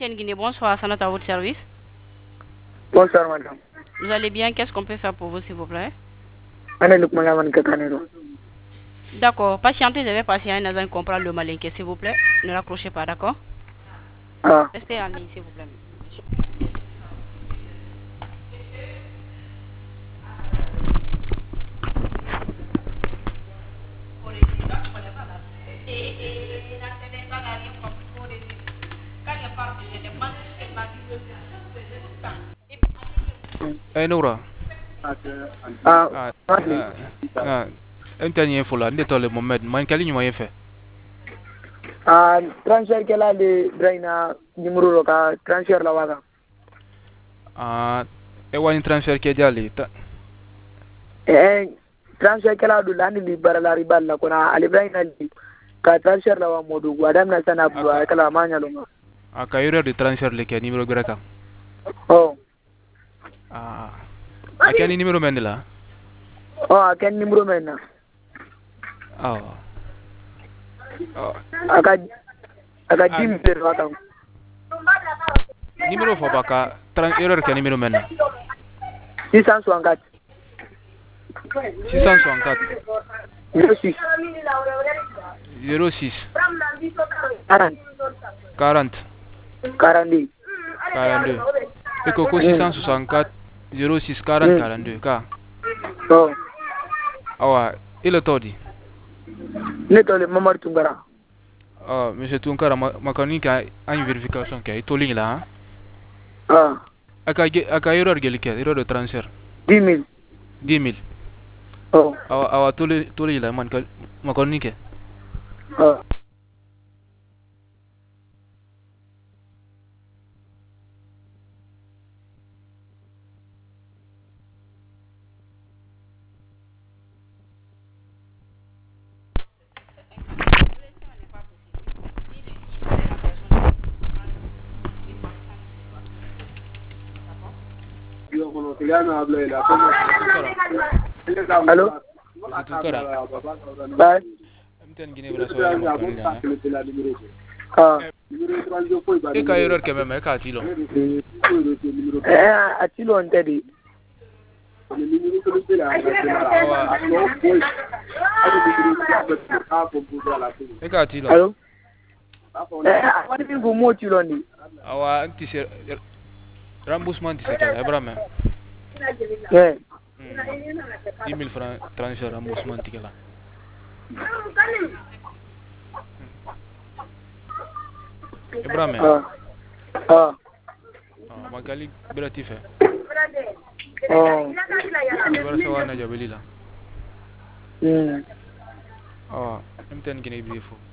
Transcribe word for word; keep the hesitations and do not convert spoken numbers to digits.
Guinée, bonsoir, ça à votre service. Bonsoir, madame. Vous allez bien? Qu'est-ce qu'on peut faire pour vous, s'il vous plaît? D'accord, patientez, je vais passer à un agent comprendre le malinqué, s'il vous plaît. Ne raccrochez pas, d'accord? Ah. Restez en ligne, s'il vous plaît. Eh Noura. Ah. Ah. Ah. Ente ni info la, nde le Mohamed, man kali nyuma yefe. Ah, transfer kela de braina numero ka transfer la waga. Ah, e wani transfer ke jali ta. Eh, transfer kela du lani li barala ribal la kona ali braina li ka transfer la wa modu wadam na sana bu kala manya lo. Aka yure de transfer le ke numero greka. Oh. Ah. Akani numero mendela. Oh, akan numero menna. Oh. Oh. Aka aka dim de waka. Numero fo baka trans erreur ke numero menna. six cent soixante-quatre. six cent soixante-quatre. zéro six. zéro six. quarante. quarante. quarante-deux. quarante-deux. Et Coco six cent soixante-quatre zéro six quarante quarante-deux ka. Oh. Awa, il est todi. Ne tole Mamar Tungara. Oh, monsieur Tunkara, makani ka une vérification ka itoli là. Ah. Aka aka erreur gel ke erreur de transfert. dix mille. dix mille. Oh. Awa awa toli toli là man ka makani ke. Ah. Allô? Monsieur Tunkara. Bye. Mten Guinée Brazzaville makani là. Ah. E ka erreur ke même e ka tilo. Eh, atilo ontedi. E ka tilo. Allô? Eh, wani min go mo tilo ni. Awa anti se remboursement ti se ke Ibrahim. Eh. dix mille francs transfert remboursement ti là. Ibrahim. Ah. Ah. Ah, makali berati fe. Oh. Bara sawana jabeli là. Hmm. Ah, mten Guinée Brifo.